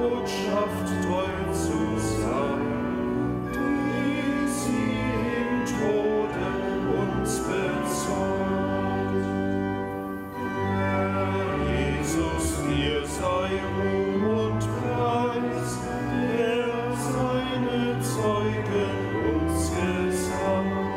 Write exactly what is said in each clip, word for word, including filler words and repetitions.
Botschaft treu zu sein, die sie im Tode uns bezeugt. Herr Jesus, dir sei Ruhm und Preis, der seine Zeugen uns gesandt.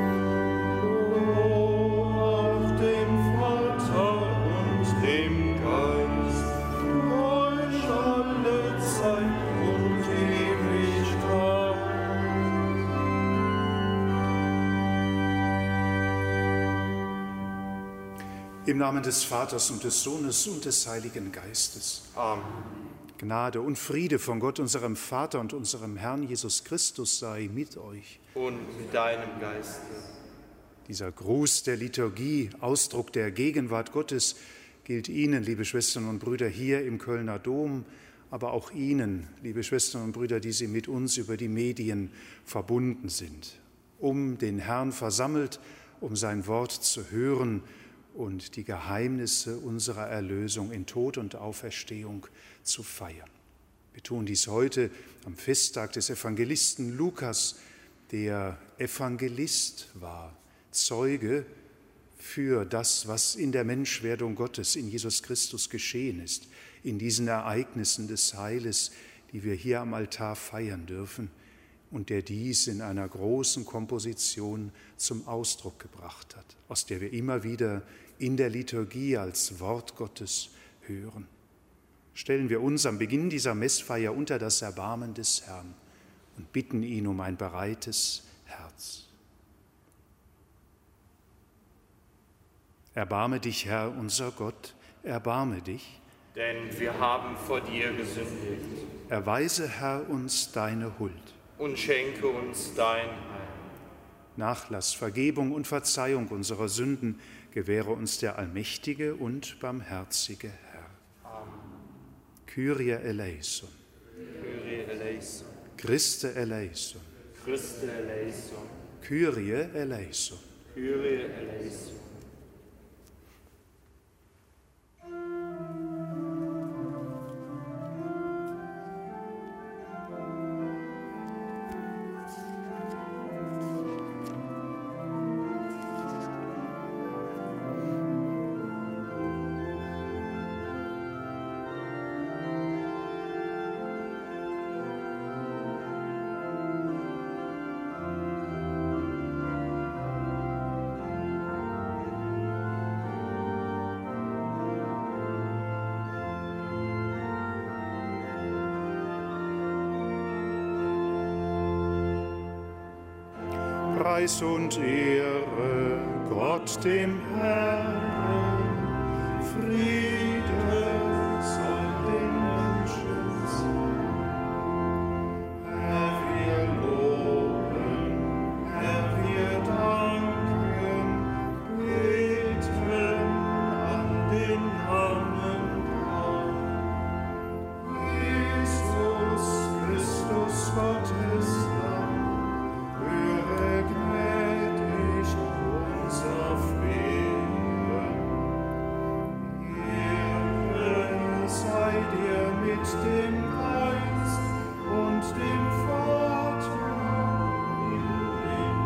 Im Namen des Vaters und des Sohnes und des Heiligen Geistes. Amen. Gnade und Friede von Gott, unserem Vater und unserem Herrn Jesus Christus sei mit euch. Und mit deinem Geiste. Dieser Gruß der Liturgie, Ausdruck der Gegenwart Gottes, gilt Ihnen, liebe Schwestern und Brüder, hier im Kölner Dom, aber auch Ihnen, liebe Schwestern und Brüder, die Sie mit uns über die Medien verbunden sind, um den Herrn versammelt, um sein Wort zu hören und die Geheimnisse unserer Erlösung in Tod und Auferstehung zu feiern. Wir tun dies heute am Festtag des Evangelisten Lukas, der Evangelist war, Zeuge für das, was in der Menschwerdung Gottes in Jesus Christus geschehen ist, in diesen Ereignissen des Heiles, die wir hier am Altar feiern dürfen und der dies in einer großen Komposition zum Ausdruck gebracht hat, aus der wir immer wieder in der Liturgie als Wort Gottes hören. Stellen wir uns am Beginn dieser Messfeier unter das Erbarmen des Herrn und bitten ihn um ein bereites Herz. Erbarme dich, Herr, unser Gott, erbarme dich. Denn wir haben vor dir gesündigt. Erweise, Herr, uns deine Huld. Und schenke uns dein Heil. Nachlass, Vergebung und Verzeihung unserer Sünden gewähre uns der allmächtige und barmherzige Herr. Amen. Kyrie eleison. Kyrie eleison. Christe eleison. Christe eleison. Kyrie eleison. Kyrie eleison. Preis und Ehre Gott dem Herrn, Friede soll den Menschen sein. Herr, wir loben, Herr, wir danken, beten an den Armen dran. Jesus Christus, Gottes Lamm, höre gnädig unser Flehen. Ehre sei dir mit dem Geist und dem Vater in den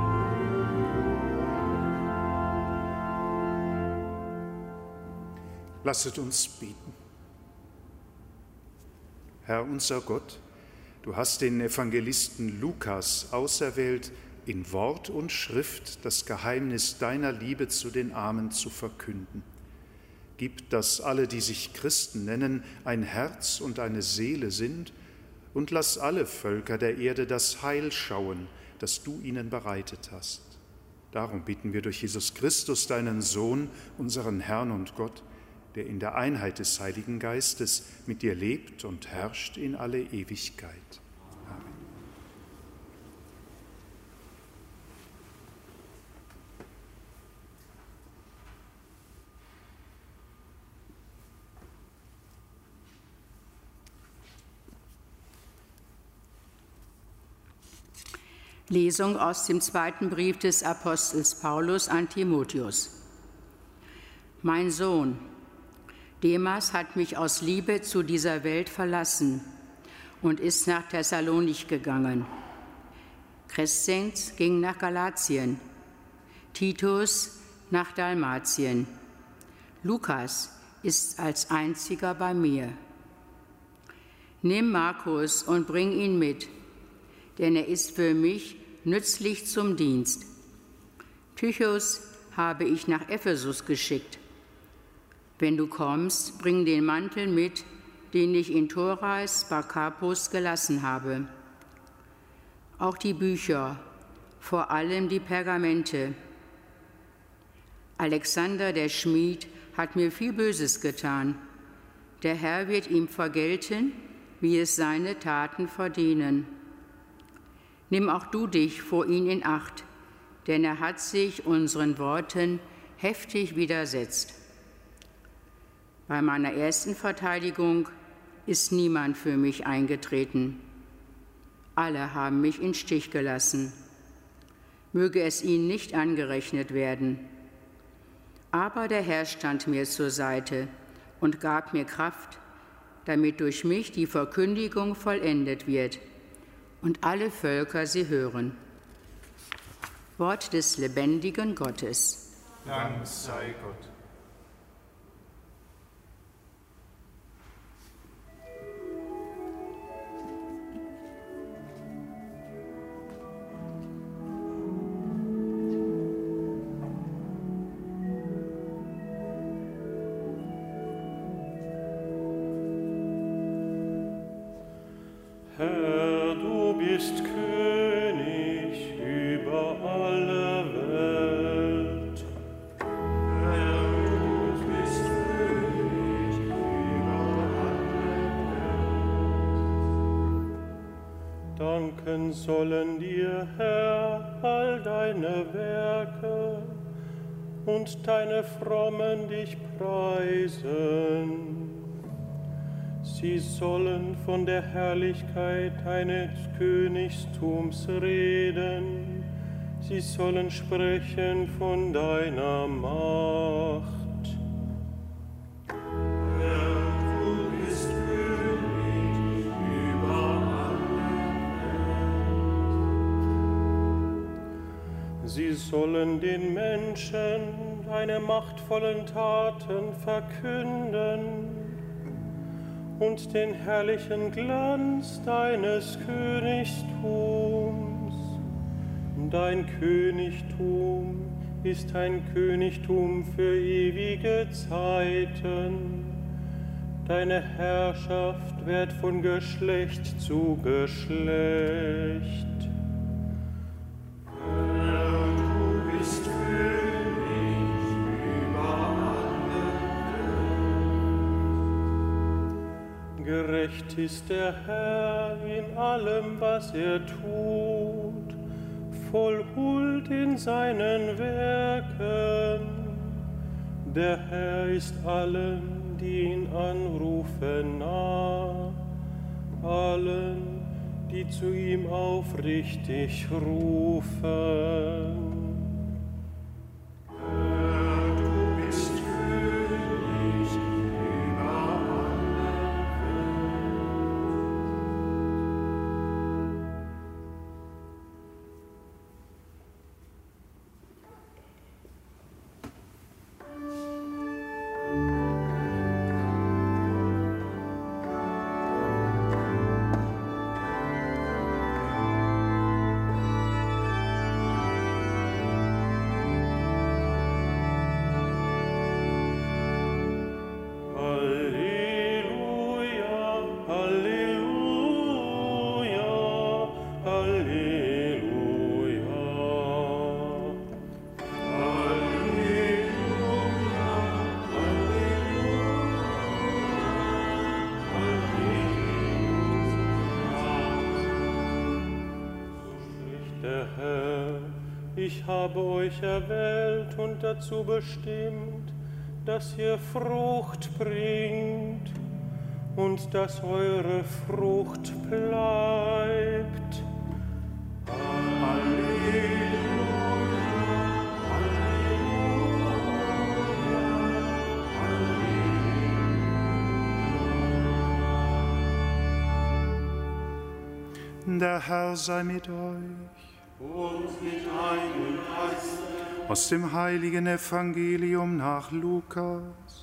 Höhen. Lasset uns beten. Herr unser Gott, du hast den Evangelisten Lukas auserwählt, in Wort und Schrift das Geheimnis deiner Liebe zu den Armen zu verkünden. Gib, dass alle, die sich Christen nennen, ein Herz und eine Seele sind, und lass alle Völker der Erde das Heil schauen, das du ihnen bereitet hast. Darum bitten wir durch Jesus Christus, deinen Sohn, unseren Herrn und Gott, der in der Einheit des Heiligen Geistes mit dir lebt und herrscht in alle Ewigkeit. Amen. Lesung aus dem zweiten Brief des Apostels Paulus an Timotheus. Mein Sohn, Demas hat mich aus Liebe zu dieser Welt verlassen. und ist nach Thessalonich gegangen. Crescens ging nach Galatien, Titus nach Dalmatien. Lukas ist als einziger bei mir. Nimm Markus und bring ihn mit, denn er ist für mich nützlich zum Dienst. Tychus habe ich nach Ephesus geschickt. Wenn du kommst, bring den Mantel mit, den ich in Thorais bei Carpus gelassen habe. Auch die Bücher, vor allem die Pergamente. Alexander, der Schmied, hat mir viel Böses getan. Der Herr wird ihm vergelten, wie es seine Taten verdienen. Nimm auch du dich vor ihn in Acht, denn er hat sich unseren Worten heftig widersetzt. Bei meiner ersten Verteidigung ist niemand für mich eingetreten. Alle haben mich im Stich gelassen. Möge es ihnen nicht angerechnet werden. Aber der Herr stand mir zur Seite und gab mir Kraft, damit durch mich die Verkündigung vollendet wird und alle Völker sie hören. Wort des lebendigen Gottes. Dank sei Gott. Herr, du bist König über alle Welt. Herr, du bist König über alle Welt. Danken sollen dir, Herr, all deine Werke und deine Frommen dich preisen. Sie sollen von der Herrlichkeit deines Königstums reden. Sie sollen sprechen von deiner Macht. Herr, du bist König über alle Welt. Sie sollen den Menschen deine machtvollen Taten verkünden und den herrlichen Glanz deines Königtums. Dein Königtum ist ein Königtum für ewige Zeiten. Deine Herrschaft währt von Geschlecht zu Geschlecht. Gerecht ist der Herr in allem, was er tut, voll Huld in seinen Werken. Der Herr ist allen, die ihn anrufen, nah, allen, die zu ihm aufrichtig rufen. Ich habe euch erwählt und dazu bestimmt, dass ihr Frucht bringt und dass eure Frucht bleibt. Halleluja, Halleluja, Halleluja. Der Herr sei mit euch. Und mit deinem Geist. Aus dem heiligen Evangelium nach Lukas.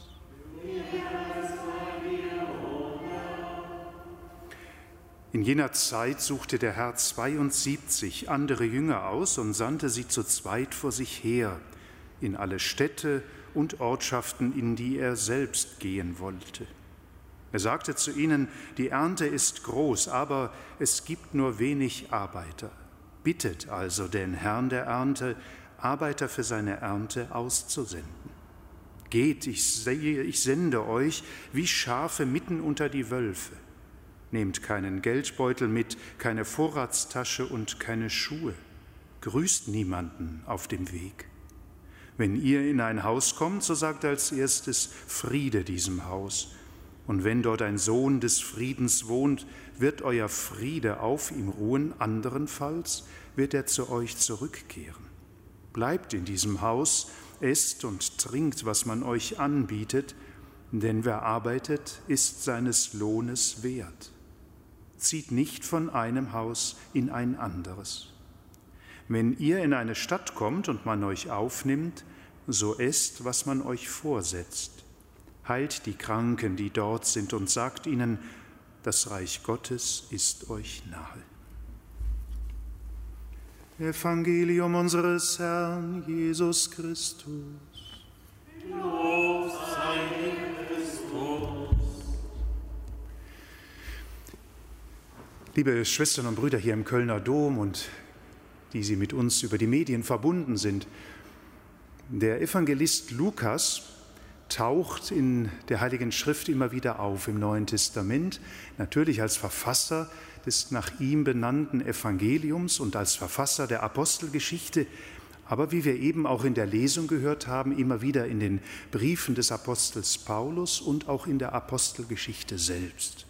In jener Zeit suchte der Herr zweiundsiebzig andere Jünger aus und sandte sie zu zweit vor sich her, in alle Städte und Ortschaften, in die er selbst gehen wollte. Er sagte zu ihnen, die Ernte ist groß, aber es gibt nur wenig Arbeiter. Bittet also den Herrn der Ernte, Arbeiter für seine Ernte auszusenden. Geht, ich, sehe, ich sende euch wie Schafe mitten unter die Wölfe. Nehmt keinen Geldbeutel mit, keine Vorratstasche und keine Schuhe. Grüßt niemanden auf dem Weg. Wenn ihr in ein Haus kommt, so sagt als erstes Friede diesem Haus. Und wenn dort ein Sohn des Friedens wohnt, wird euer Friede auf ihm ruhen, anderenfalls wird er zu euch zurückkehren. Bleibt in diesem Haus, esst und trinkt, was man euch anbietet, denn wer arbeitet, ist seines Lohnes wert. Zieht nicht von einem Haus in ein anderes. Wenn ihr in eine Stadt kommt und man euch aufnimmt, so esst, was man euch vorsetzt. Heilt die Kranken, die dort sind, und sagt ihnen, das Reich Gottes ist euch nahe. Evangelium unseres Herrn Jesus Christus. Lob sei dir, Christus. Liebe Schwestern und Brüder hier im Kölner Dom und die Sie mit uns über die Medien verbunden sind, der Evangelist Lukas taucht in der Heiligen Schrift immer wieder auf im Neuen Testament, natürlich als Verfasser des nach ihm benannten Evangeliums und als Verfasser der Apostelgeschichte, aber wie wir eben auch in der Lesung gehört haben, immer wieder in den Briefen des Apostels Paulus und auch in der Apostelgeschichte selbst.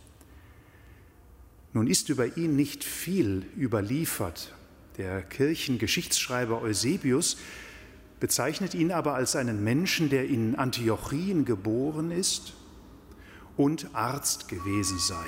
Nun ist über ihn nicht viel überliefert. Der Kirchengeschichtsschreiber Eusebius bezeichnet ihn aber als einen Menschen, der in Antiochien geboren ist und Arzt gewesen sei.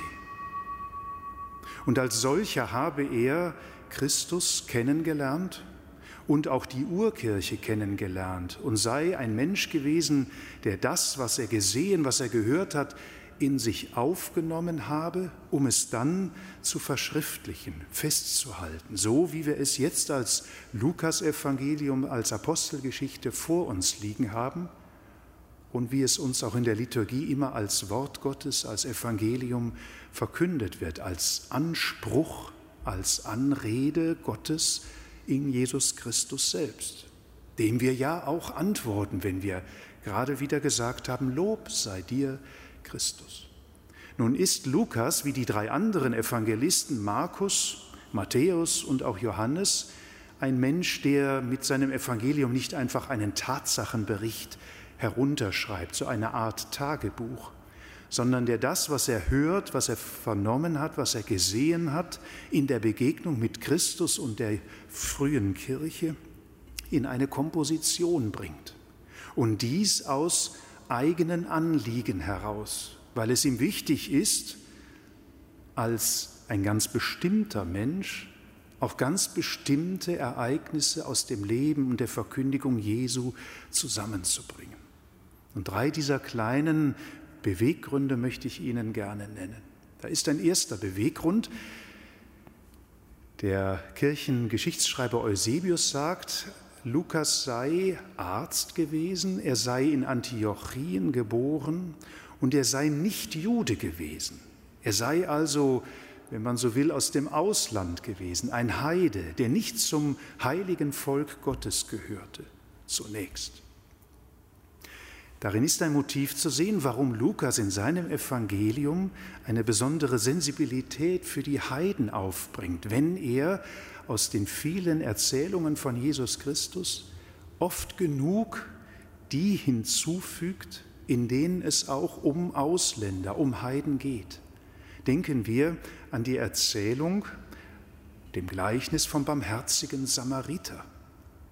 Und als solcher habe er Christus kennengelernt und auch die Urkirche kennengelernt und sei ein Mensch gewesen, der das, was er gesehen, was er gehört hat, in sich aufgenommen habe, um es dann zu verschriftlichen, festzuhalten, so wie wir es jetzt als Lukas-Evangelium, als Apostelgeschichte vor uns liegen haben und wie es uns auch in der Liturgie immer als Wort Gottes, als Evangelium verkündet wird, als Anspruch, als Anrede Gottes in Jesus Christus selbst, dem wir ja auch antworten, wenn wir gerade wieder gesagt haben, Lob sei dir, Christus. Nun ist Lukas, wie die drei anderen Evangelisten, Markus, Matthäus und auch Johannes, ein Mensch, der mit seinem Evangelium nicht einfach einen Tatsachenbericht herunterschreibt, so eine Art Tagebuch, sondern der das, was er hört, was er vernommen hat, was er gesehen hat, in der Begegnung mit Christus und der frühen Kirche in eine Komposition bringt. Und dies aus eigenen Anliegen heraus, weil es ihm wichtig ist, als ein ganz bestimmter Mensch auf ganz bestimmte Ereignisse aus dem Leben und der Verkündigung Jesu zusammenzubringen. Und drei dieser kleinen Beweggründe möchte ich Ihnen gerne nennen. Da ist ein erster Beweggrund. Der Kirchengeschichtsschreiber Eusebius sagt, Lukas sei Arzt gewesen, er sei in Antiochien geboren und er sei nicht Jude gewesen. Er sei also, wenn man so will, aus dem Ausland gewesen, ein Heide, der nicht zum heiligen Volk Gottes gehörte, zunächst. Darin ist ein Motiv zu sehen, warum Lukas in seinem Evangelium eine besondere Sensibilität für die Heiden aufbringt, wenn er aus den vielen Erzählungen von Jesus Christus oft genug die hinzufügt, in denen es auch um Ausländer, um Heiden geht. Denken wir an die Erzählung, dem Gleichnis vom barmherzigen Samariter.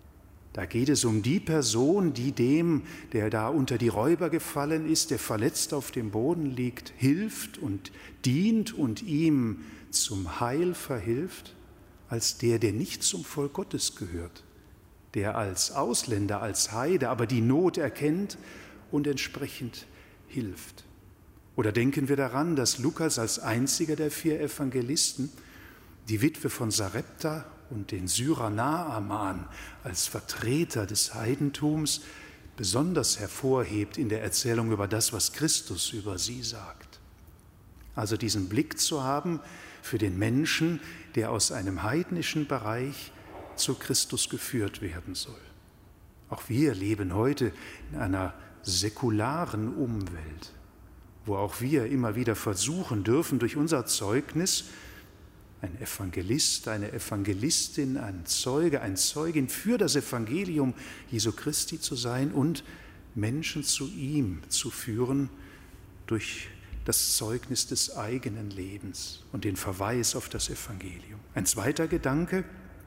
Da geht es um die Person, die dem, der da unter die Räuber gefallen ist, der verletzt auf dem Boden liegt, hilft und dient und ihm zum Heil verhilft, als der, der nicht zum Volk Gottes gehört, der als Ausländer, als Heide aber die Not erkennt und entsprechend hilft. Oder denken wir daran, dass Lukas als einziger der vier Evangelisten die Witwe von Sarepta und den Syrer Naaman als Vertreter des Heidentums besonders hervorhebt in der Erzählung über das, was Christus über sie sagt. Also diesen Blick zu haben für den Menschen, der aus einem heidnischen Bereich zu Christus geführt werden soll. Auch wir leben heute in einer säkularen Umwelt, wo auch wir immer wieder versuchen dürfen, durch unser Zeugnis ein Evangelist, eine Evangelistin, ein Zeuge, ein Zeugin für das Evangelium Jesu Christi zu sein und Menschen zu ihm zu führen durch das Zeugnis des eigenen Lebens und den Verweis auf das Evangelium. Ein zweiter Gedanke: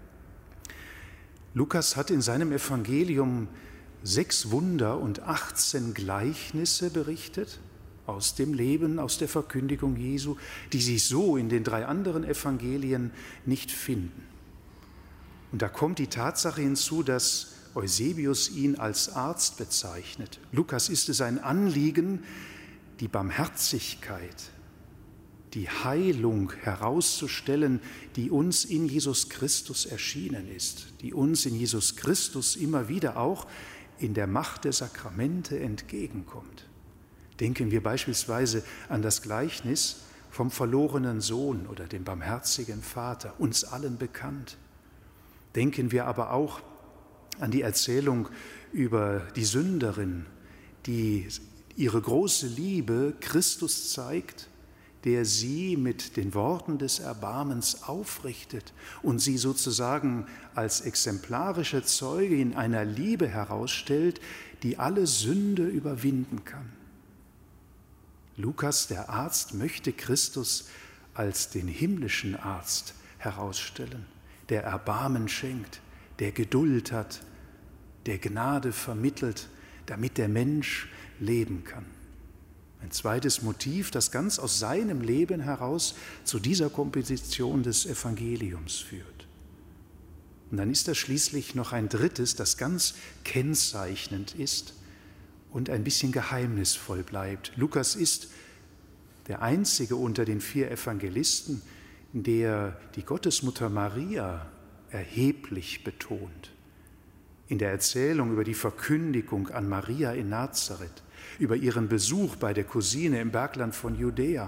Lukas hat in seinem Evangelium sechs Wunder und achtzehn Gleichnisse berichtet aus dem Leben, aus der Verkündigung Jesu, die sich so in den drei anderen Evangelien nicht finden. Und da kommt die Tatsache hinzu, dass Eusebius ihn als Arzt bezeichnet. Lukas ist es ein Anliegen, die Barmherzigkeit, die Heilung herauszustellen, die uns in Jesus Christus erschienen ist, die uns in Jesus Christus immer wieder auch in der Macht der Sakramente entgegenkommt. Denken wir beispielsweise an das Gleichnis vom verlorenen Sohn oder dem barmherzigen Vater, uns allen bekannt. Denken wir aber auch an die Erzählung über die Sünderin, die ihre große Liebe Christus zeigt, der sie mit den Worten des Erbarmens aufrichtet und sie sozusagen als exemplarische Zeugin einer Liebe herausstellt, die alle Sünde überwinden kann. Lukas, der Arzt, möchte Christus als den himmlischen Arzt herausstellen, der Erbarmen schenkt, der Geduld hat, der Gnade vermittelt, damit der Mensch leben kann. Ein zweites Motiv, das ganz aus seinem Leben heraus zu dieser Komposition des Evangeliums führt. Und dann ist da schließlich noch ein drittes, das ganz kennzeichnend ist und ein bisschen geheimnisvoll bleibt. Lukas ist der einzige unter den vier Evangelisten, der die Gottesmutter Maria erheblich betont. In der Erzählung über die Verkündigung an Maria in Nazareth, über ihren Besuch bei der Cousine im Bergland von Judäa,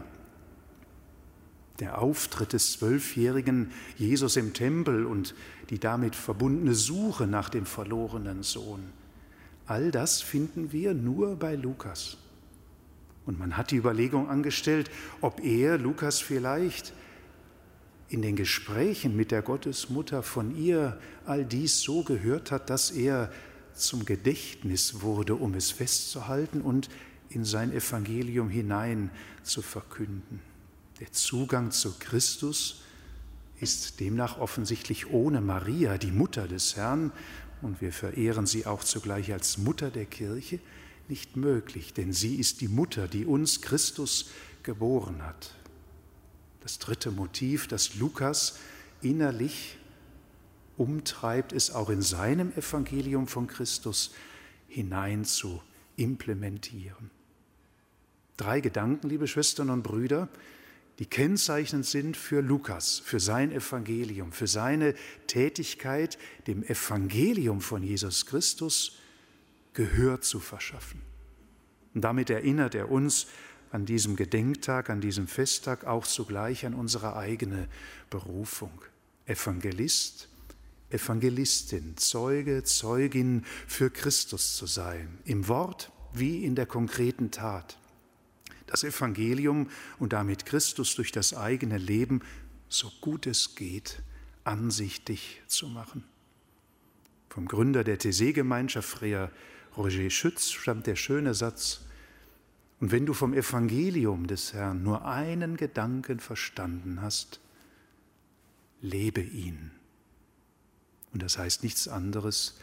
der Auftritt des zwölfjährigen Jesus im Tempel und die damit verbundene Suche nach dem verlorenen Sohn. All das finden wir nur bei Lukas. Und man hat die Überlegung angestellt, ob er, Lukas, vielleicht in den Gesprächen mit der Gottesmutter von ihr all dies so gehört hat, dass er zum Gedächtnis wurde, um es festzuhalten und in sein Evangelium hinein zu verkünden. Der Zugang zu Christus ist demnach offensichtlich ohne Maria, die Mutter des Herrn, und wir verehren sie auch zugleich als Mutter der Kirche, nicht möglich, denn sie ist die Mutter, die uns Christus geboren hat. Das dritte Motiv, das Lukas innerlich umtreibt, ist auch in seinem Evangelium von Christus hinein zu implementieren. Drei Gedanken, liebe Schwestern und Brüder, die kennzeichnend sind für Lukas, für sein Evangelium, für seine Tätigkeit, dem Evangelium von Jesus Christus Gehör zu verschaffen. Und damit erinnert er uns an diesem Gedenktag, an diesem Festtag auch zugleich an unsere eigene Berufung. Evangelist, Evangelistin, Zeuge, Zeugin für Christus zu sein, im Wort wie in der konkreten Tat. Das Evangelium und damit Christus durch das eigene Leben, so gut es geht, ansichtig zu machen. Vom Gründer der Thésée-Gemeinschaft, Frère Roger Schütz, stammt der schöne Satz: Und wenn du vom Evangelium des Herrn nur einen Gedanken verstanden hast, lebe ihn. Und das heißt nichts anderes,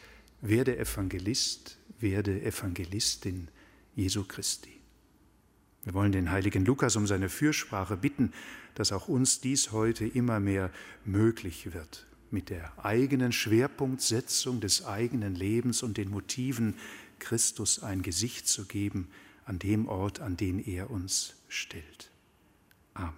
Werde Evangelist, werde Evangelistin Jesu Christi. Wir wollen den heiligen Lukas um seine Fürsprache bitten, dass auch uns dies heute immer mehr möglich wird, mit der eigenen Schwerpunktsetzung des eigenen Lebens und den Motiven Christus ein Gesicht zu geben an dem Ort, an den er uns stellt. Amen.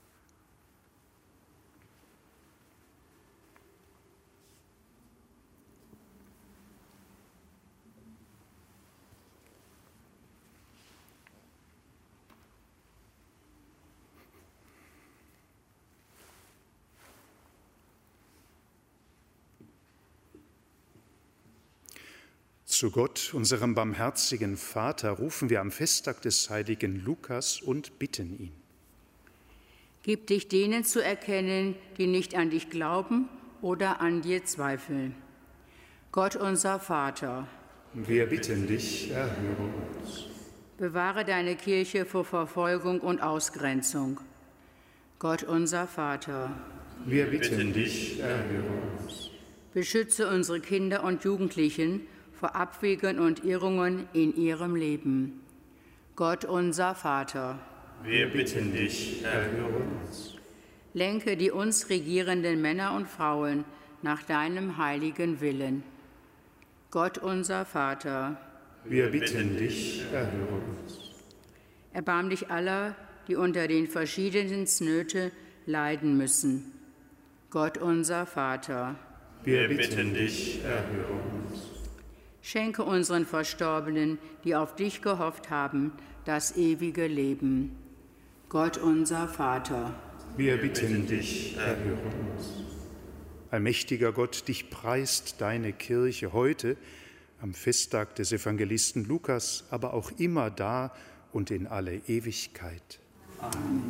Zu Gott, unserem barmherzigen Vater, rufen wir am Festtag des heiligen Lukas und bitten ihn. Gib dich denen zu erkennen, die nicht an dich glauben oder an dir zweifeln. Gott, unser Vater, wir bitten dich, erhöre uns. Bewahre deine Kirche vor Verfolgung und Ausgrenzung. Gott, unser Vater, wir bitten dich, erhöre uns. Beschütze unsere Kinder und Jugendlichen vor Abwegen und Irrungen in ihrem Leben. Gott, unser Vater, wir bitten dich, erhöre uns. Lenke die uns regierenden Männer und Frauen nach deinem heiligen Willen. Gott, unser Vater, wir bitten dich, erhöre uns. Erbarm dich aller, die unter den verschiedensten Nöten leiden müssen. Gott, unser Vater, wir bitten dich, erhöre uns. Schenke unseren Verstorbenen, die auf dich gehofft haben, das ewige Leben. Gott, unser Vater, wir bitten dich, erhöre uns. Allmächtiger Gott, dich preist deine Kirche heute am Festtag des Evangelisten Lukas, aber auch immer da und in alle Ewigkeit. Amen.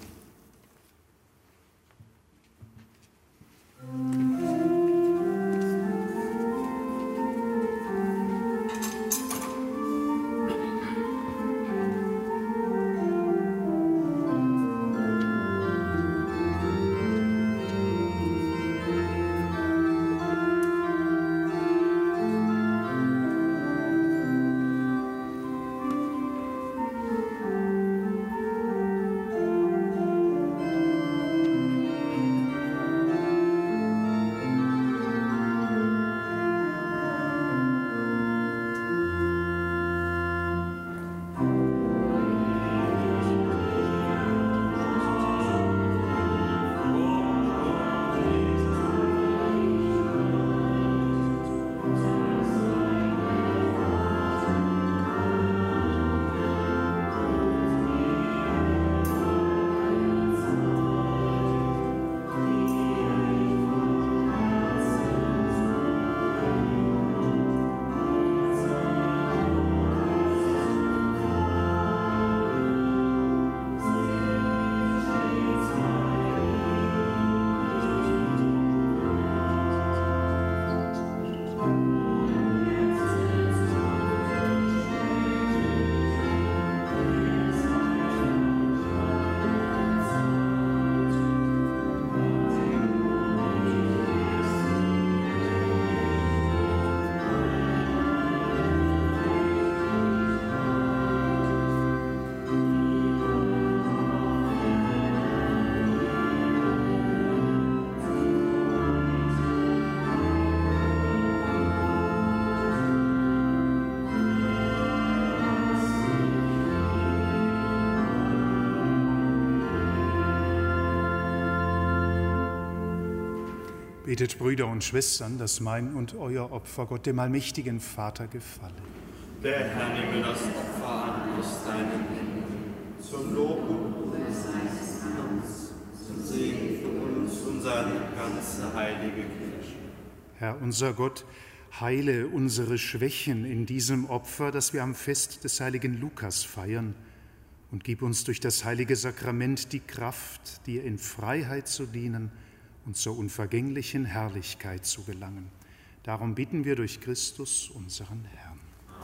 Betet, Brüder und Schwestern, dass mein und euer Opfer Gott, dem allmächtigen Vater, gefalle. Der Herr nehme das Opfer an aus deinen Händen, zum Lob und Ruhm seines Namens, zum Segen für uns und seine ganze heilige Kirche. Herr, unser Gott, heile unsere Schwächen in diesem Opfer, das wir am Fest des heiligen Lukas feiern, und gib uns durch das heilige Sakrament die Kraft, dir in Freiheit zu dienen und zur unvergänglichen Herrlichkeit zu gelangen. Darum bitten wir durch Christus, unseren Herrn.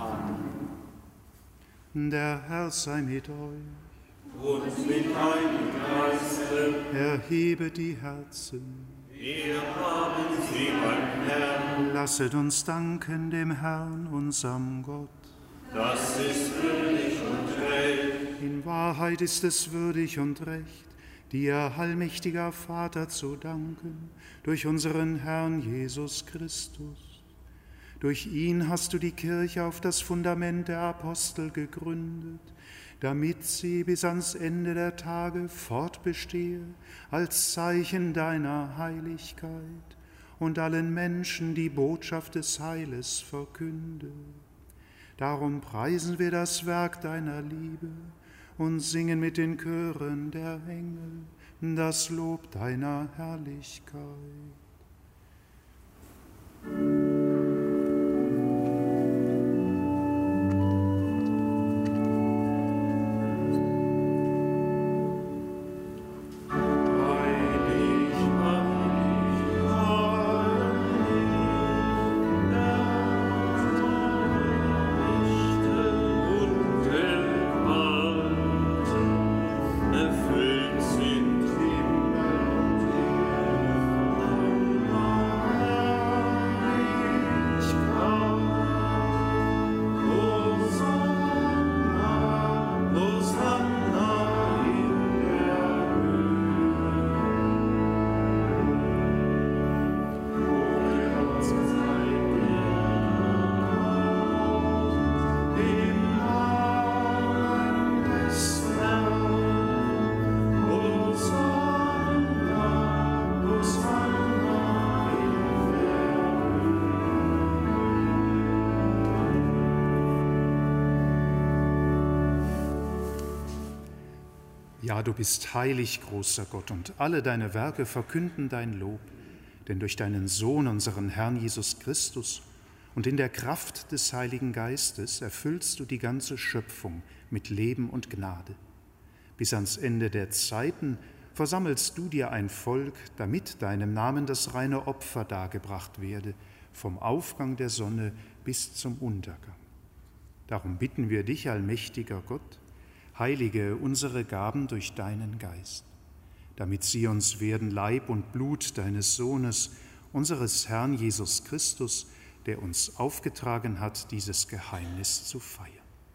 Amen. Der Herr sei mit euch. Und mit deinem Geiste. Erhebe die Herzen. Wir haben sie beim Herrn. Lasset uns danken dem Herrn, unserem Gott. Das ist würdig und recht. In Wahrheit ist es würdig und recht, dir, allmächtiger Vater, zu danken, durch unseren Herrn Jesus Christus. Durch ihn hast du die Kirche auf das Fundament der Apostel gegründet, damit sie bis ans Ende der Tage fortbestehe als Zeichen deiner Heiligkeit und allen Menschen die Botschaft des Heiles verkünde. Darum preisen wir das Werk deiner Liebe und singen mit den Chören der Engel das Lob deiner Herrlichkeit. Ja, du bist heilig, großer Gott, und alle deine Werke verkünden dein Lob, denn durch deinen Sohn, unseren Herrn Jesus Christus, und in der Kraft des Heiligen Geistes erfüllst du die ganze Schöpfung mit Leben und Gnade. Bis ans Ende der Zeiten versammelst du dir ein Volk, damit deinem Namen das reine Opfer dargebracht werde, vom Aufgang der Sonne bis zum Untergang. Darum bitten wir dich, allmächtiger Gott, heilige unsere Gaben durch deinen Geist, damit sie uns werden Leib und Blut deines Sohnes, unseres Herrn Jesus Christus, der uns aufgetragen hat, dieses Geheimnis zu feiern.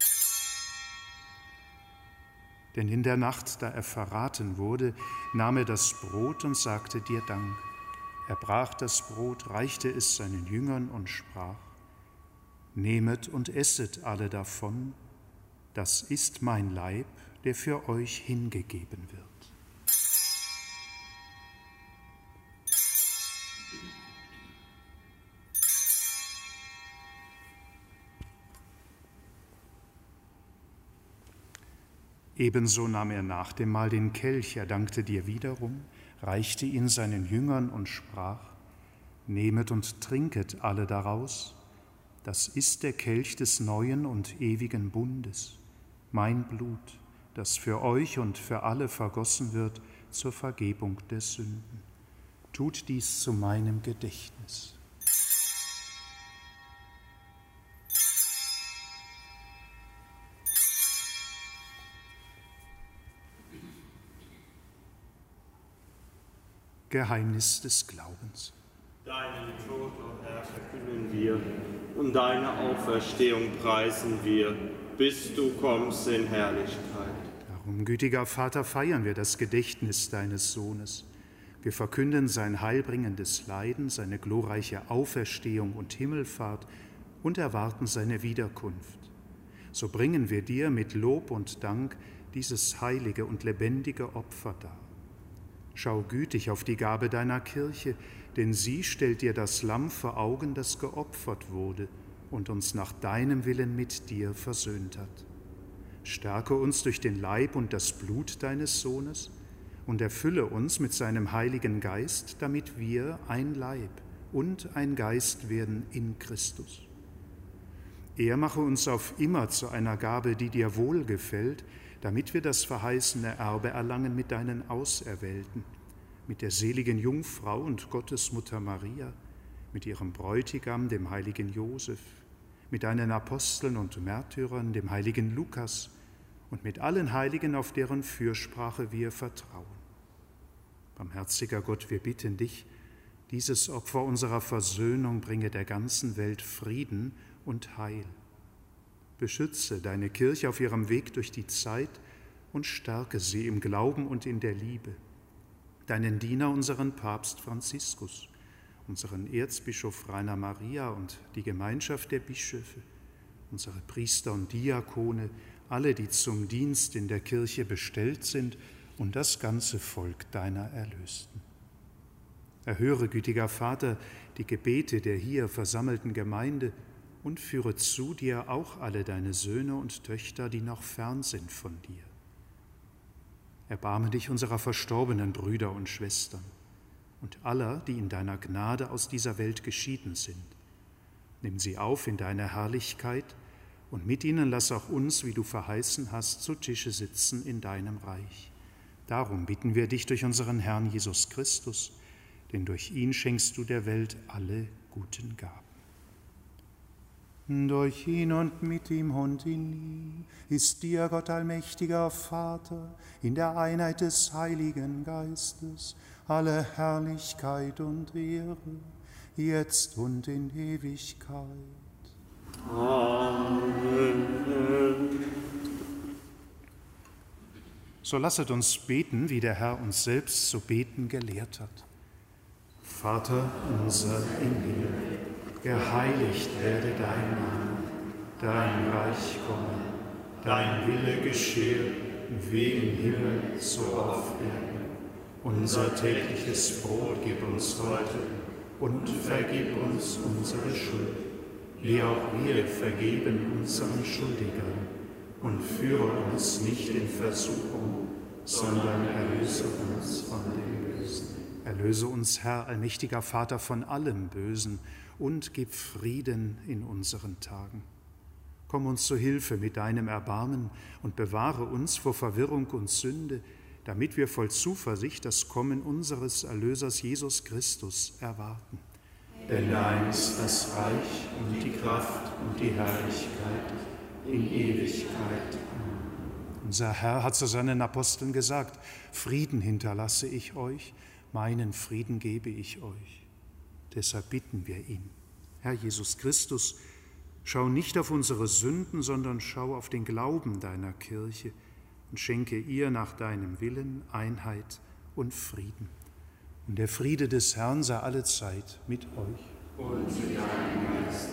Denn in der Nacht, da er verraten wurde, nahm er das Brot und sagte dir Dank. Er brach das Brot, reichte es seinen Jüngern und sprach: Nehmet und esset alle davon, das ist mein Leib, der für euch hingegeben wird. Ebenso nahm er nach dem Mahl den Kelch, er dankte dir wiederum, reichte ihn seinen Jüngern und sprach: Nehmet und trinket alle daraus, das ist der Kelch des neuen und ewigen Bundes, mein Blut, das für euch und für alle vergossen wird zur Vergebung der Sünden. Tut dies zu meinem Gedächtnis. Geheimnis des Glaubens. Deinen Tod, o Herr, verkünden wir, und deine Auferstehung preisen wir, bis du kommst in Herrlichkeit. Darum, gütiger Vater, feiern wir das Gedächtnis deines Sohnes. Wir verkünden sein heilbringendes Leiden, seine glorreiche Auferstehung und Himmelfahrt und erwarten seine Wiederkunft. So bringen wir dir mit Lob und Dank dieses heilige und lebendige Opfer dar. Schau gütig auf die Gabe deiner Kirche, denn sie stellt dir das Lamm vor Augen, das geopfert wurde und uns nach deinem Willen mit dir versöhnt hat. Stärke uns durch den Leib und das Blut deines Sohnes und erfülle uns mit seinem Heiligen Geist, damit wir ein Leib und ein Geist werden in Christus. Er mache uns auf immer zu einer Gabe, die dir wohlgefällt, damit wir das verheißene Erbe erlangen mit deinen Auserwählten, mit der seligen Jungfrau und Gottesmutter Maria, mit ihrem Bräutigam, dem heiligen Josef, mit deinen Aposteln und Märtyrern, dem heiligen Lukas und mit allen Heiligen, auf deren Fürsprache wir vertrauen. Barmherziger Gott, wir bitten dich, Dieses Opfer unserer Versöhnung bringe der ganzen Welt Frieden und Heil. Beschütze deine Kirche auf ihrem Weg durch die Zeit und stärke sie im Glauben und in der Liebe. Deinen Diener, unseren Papst Franziskus, unseren Erzbischof Rainer Maria und die Gemeinschaft der Bischöfe, unsere Priester und Diakone, alle, die zum Dienst in der Kirche bestellt sind, und das ganze Volk deiner Erlösten. Erhöre, gütiger Vater, die Gebete der hier versammelten Gemeinde und führe zu dir auch alle deine Söhne und Töchter, die noch fern sind von dir. Erbarme dich unserer verstorbenen Brüder und Schwestern und aller, die in deiner Gnade aus dieser Welt geschieden sind. Nimm sie auf in deine Herrlichkeit und mit ihnen lass auch uns, wie du verheißen hast, zu Tische sitzen in deinem Reich. Darum bitten wir dich durch unseren Herrn Jesus Christus, denn durch ihn schenkst du der Welt alle guten Gaben. Durch ihn und mit ihm und in ihm ist dir, Gott allmächtiger Vater, in der Einheit des Heiligen Geistes, alle Herrlichkeit und Ehre, jetzt und in Ewigkeit. Amen. So lasset uns beten, wie der Herr uns selbst zu beten gelehrt hat. Vater unser im Himmel, geheiligt werde dein Name, dein Reich komme, dein Wille geschehe, wie im Himmel, so auf Erden. Unser tägliches Brot gib uns heute und vergib uns unsere Schuld, wie auch wir vergeben unseren Schuldigern. Und führe uns nicht in Versuchung, sondern erlöse uns von dem Bösen. Erlöse uns, Herr, allmächtiger Vater, von allem Bösen und gib Frieden in unseren Tagen. Komm uns zu Hilfe mit deinem Erbarmen und bewahre uns vor Verwirrung und Sünde, damit wir voll Zuversicht das Kommen unseres Erlösers Jesus Christus erwarten. Denn dein ist das Reich und die Kraft und die Herrlichkeit in Ewigkeit. Unser Herr hat zu seinen Aposteln gesagt: Frieden hinterlasse ich euch, meinen Frieden gebe ich euch. Deshalb bitten wir ihn. Herr Jesus Christus, schau nicht auf unsere Sünden, sondern schau auf den Glauben deiner Kirche und schenke ihr nach deinem Willen Einheit und Frieden. Und der Friede des Herrn sei allezeit mit euch. Und mit deinem Geist.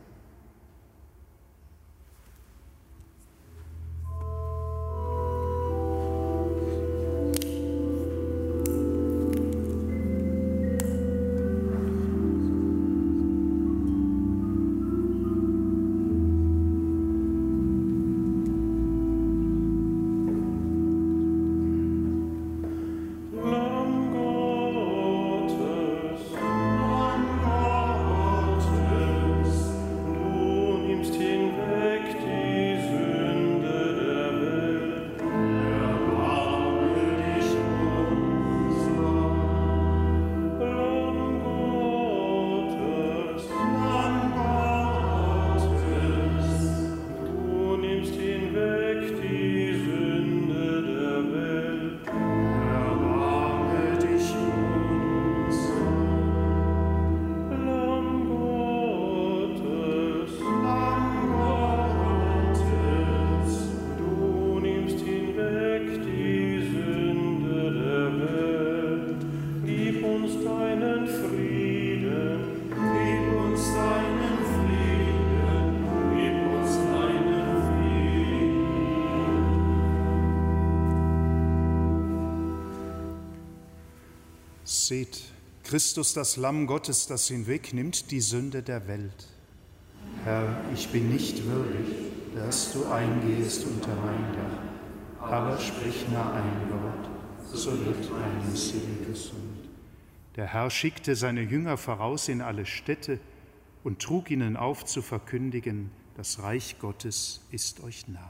Seht, Christus, das Lamm Gottes, das hinwegnimmt die Sünde der Welt. Herr, ich bin nicht würdig, dass du eingehst unter mein Dach, aber sprich nur ein Wort, so wird meine Seele gesund. Der Herr schickte seine Jünger voraus in alle Städte und trug ihnen auf zu verkündigen: Das Reich Gottes ist euch nahe.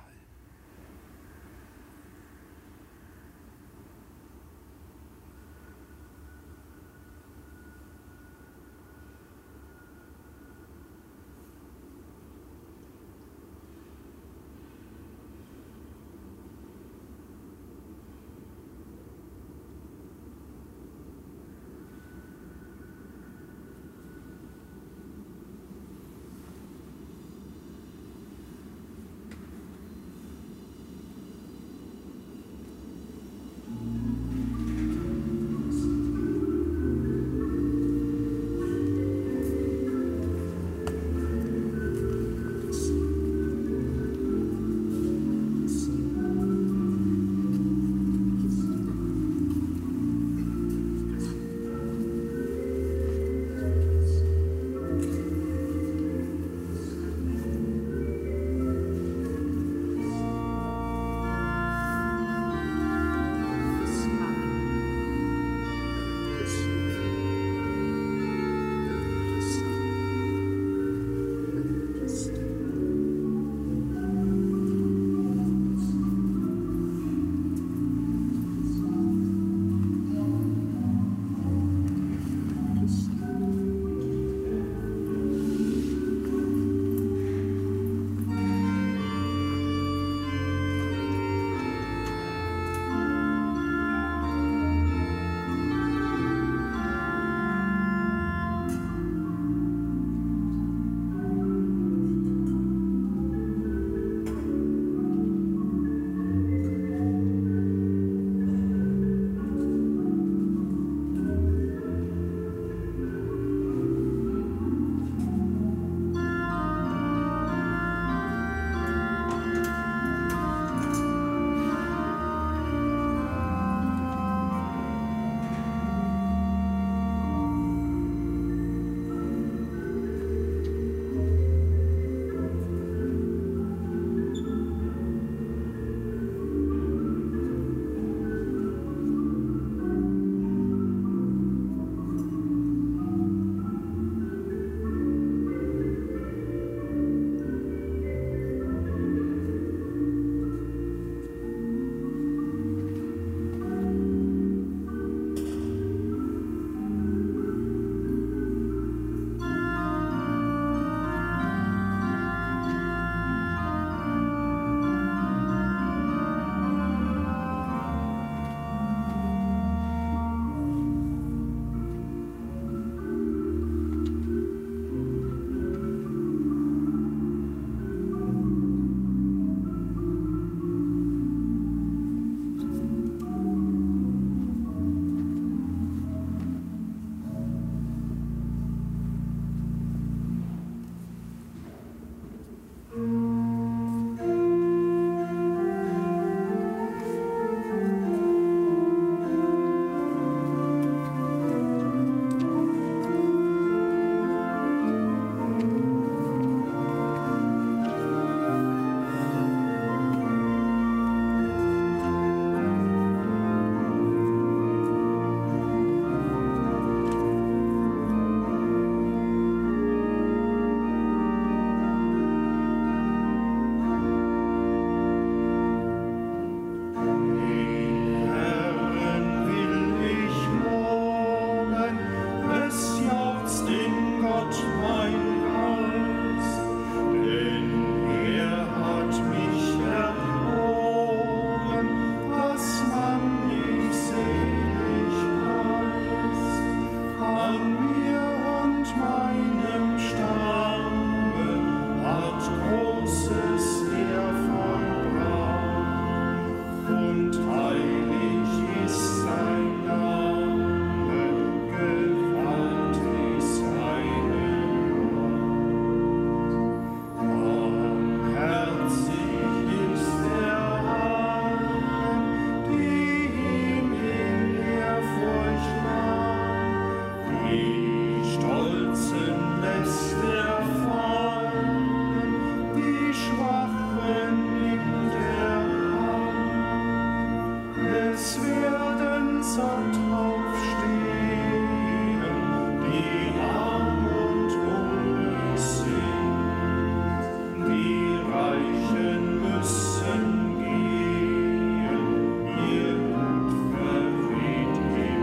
Es werden satt aufstehen, die arm und hungrig sind. Die Reichen müssen gehen, ihr Gut verweht im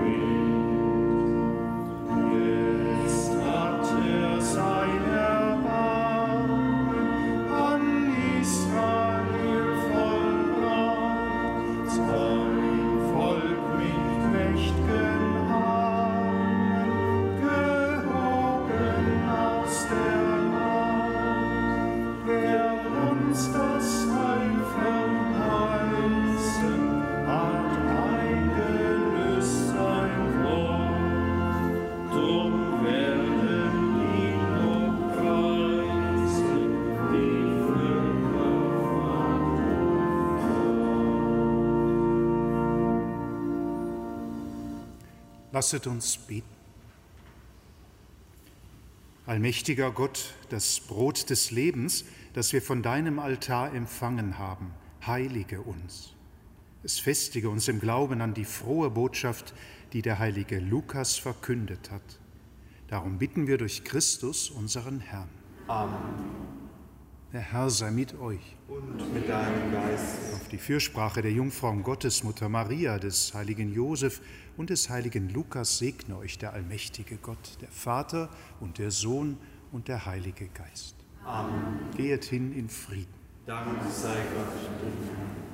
Wind. Jetzt hat er sein Erbarmen an Israel vollbracht, sein Volk mit mächt'gen Armen gehoben aus der Macht. Wer uns das Heil verheißen, hat eingelöst sein Wort. Drum werden ihn noch preisen, die Völker Lasset uns beten. Allmächtiger Gott, das Brot des Lebens, das wir von deinem Altar empfangen haben, heilige uns. Es festige uns im Glauben an die frohe Botschaft, die der heilige Lukas verkündet hat. Darum bitten wir durch Christus, unseren Herrn. Amen. Der Herr sei mit euch. Und mit deinem Geist. Auf die Fürsprache der Jungfrau Gottesmutter Maria, des heiligen Josef und des heiligen Lukas segne euch der allmächtige Gott, der Vater und der Sohn und der Heilige Geist. Amen. Gehet hin in Frieden. Dank sei Gott.